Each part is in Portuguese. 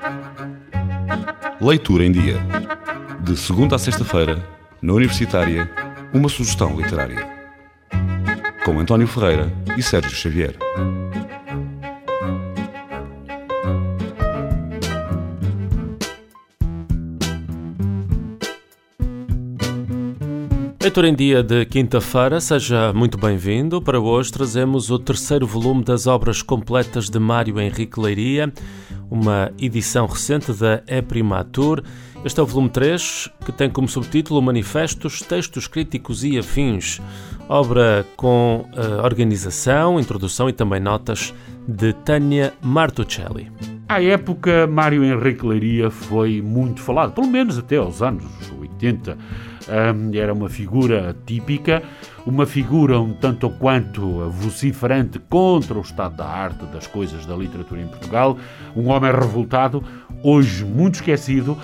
Leitura em Dia. De segunda a sexta-feira, na Universitária, uma sugestão literária. Com António Ferreira e Sérgio Xavier. Leitura em Dia de quinta-feira, seja muito bem-vindo. Para hoje trazemos o terceiro volume das obras completas de Mário Henrique Leiria, uma edição recente da E-Primatur. Este é o volume 3, que tem como subtítulo Manifestos, Textos Críticos e Afins, obra com organização, introdução e também notas de Tânia Martuccelli. À época, Mário Henrique Leiria foi muito falado, pelo menos até aos anos 80. Era uma figura típica, uma figura um tanto ou quanto vociferante contra o estado da arte, das coisas, da literatura em Portugal, um homem revoltado, hoje muito esquecido,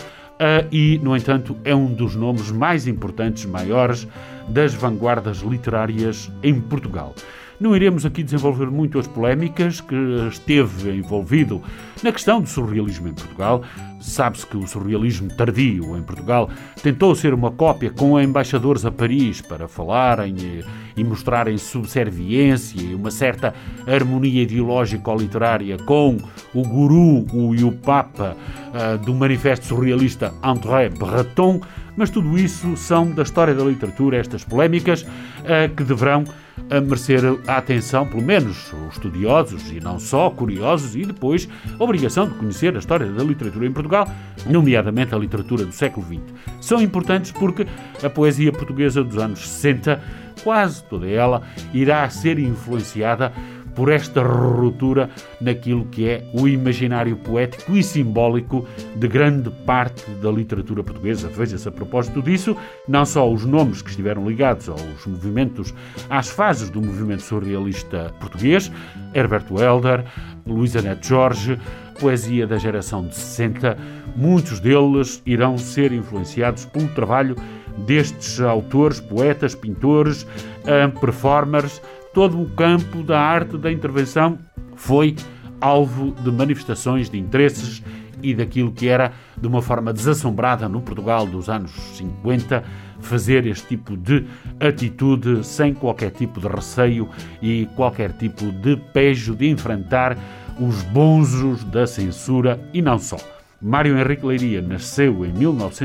e, no entanto, é um dos nomes mais importantes, maiores, das vanguardas literárias em Portugal. Não iremos aqui desenvolver muito as polémicas que esteve envolvido na questão do surrealismo em Portugal. Sabe-se que o surrealismo tardio em Portugal tentou ser uma cópia com embaixadores a Paris para falarem e mostrarem subserviência e uma certa harmonia ideológico-literária com o guru e o papa do manifesto surrealista André Breton, mas tudo isso são da história da literatura, estas polémicas que deverão merecer a atenção, pelo menos os estudiosos e não só, curiosos, e depois a obrigação de conhecer a história da literatura em Portugal, nomeadamente a literatura do século XX. São importantes porque a poesia portuguesa dos anos 60, quase toda ela, irá ser influenciada por esta ruptura naquilo que é o imaginário poético e simbólico de grande parte da literatura portuguesa. Veja-se a propósito disso, não só os nomes que estiveram ligados aos movimentos, às fases do movimento surrealista português, Herbert Welder, Luísa Neto Jorge, poesia da geração de 60, muitos deles irão ser influenciados pelo trabalho destes autores, poetas, pintores, performers. Todo o campo da arte da intervenção foi alvo de manifestações de interesses e daquilo que era, de uma forma desassombrada no Portugal dos anos 50, fazer este tipo de atitude sem qualquer tipo de receio e qualquer tipo de pejo de enfrentar os bonzos da censura e não só. Mário Henrique Leiria nasceu em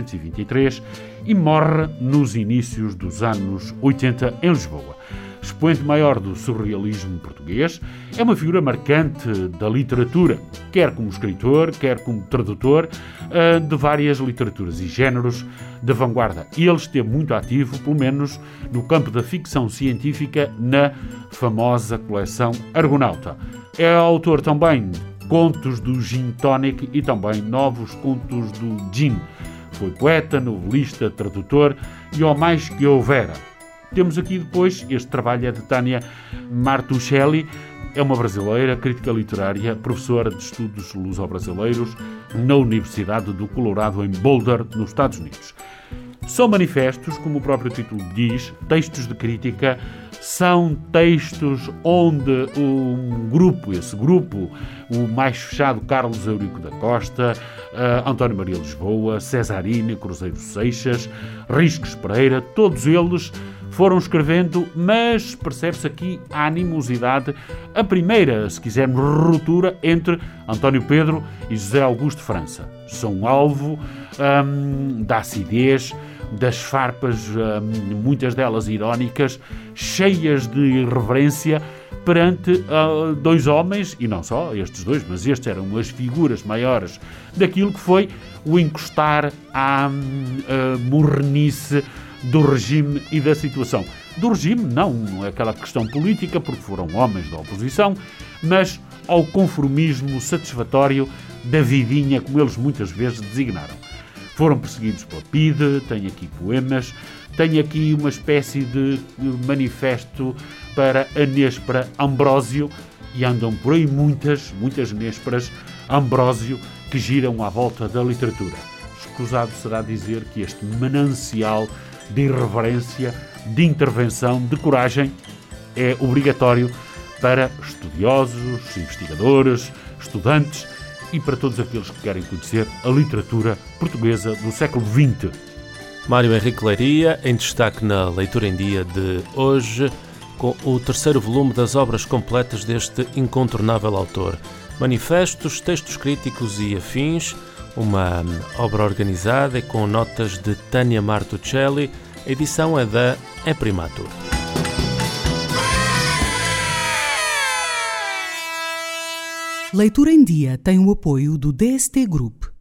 1923 e morre nos inícios dos anos 80 em Lisboa. Expoente maior do surrealismo português, é uma figura marcante da literatura, quer como escritor, quer como tradutor de várias literaturas e géneros de vanguarda. E ele esteve muito ativo, pelo menos no campo da ficção científica, na famosa coleção Argonauta. É autor também de contos do Gin Tonic e também novos contos do Gin. Foi poeta, novelista, tradutor e ao mais que houvera. Temos aqui depois, este trabalho é de Tânia Martuccelli, é uma brasileira, crítica literária, professora de estudos luso-brasileiros na Universidade do Colorado, em Boulder, nos Estados Unidos. São manifestos, como o próprio título diz, textos de crítica, são textos onde esse grupo, o mais fechado Carlos Eurico da Costa, António Maria Lisboa, Cesarini, Cruzeiro Seixas, Riscos Pereira, todos eles foram escrevendo, mas percebe-se aqui a animosidade, a primeira, se quisermos, ruptura entre António Pedro e José Augusto França. São alvo da acidez, das farpas, muitas delas irónicas, cheias de irreverência, perante dois homens, e não só estes dois, mas estes eram as figuras maiores daquilo que foi o encostar à morrenice do regime e da situação. Do regime, não aquela questão política, porque foram homens da oposição, mas ao conformismo satisfatório da vidinha, como eles muitas vezes designaram. Foram perseguidos pela PIDE, tem aqui poemas, tem aqui uma espécie de manifesto para a Nespra Ambrósio, e andam por aí muitas Nésperas Ambrósio que giram à volta da literatura. Escusado será dizer que este manancial de irreverência, de intervenção, de coragem, é obrigatório para estudiosos, investigadores, estudantes e para todos aqueles que querem conhecer a literatura portuguesa do século XX. Mário Henrique Leiria, em destaque na Leitura em Dia de hoje, com o terceiro volume das obras completas deste incontornável autor. Manifestos, textos críticos e afins, uma obra organizada e com notas de Tânia Martuccelli. A edição é da Eprimatur. Leitura em Dia tem o apoio do DST Group.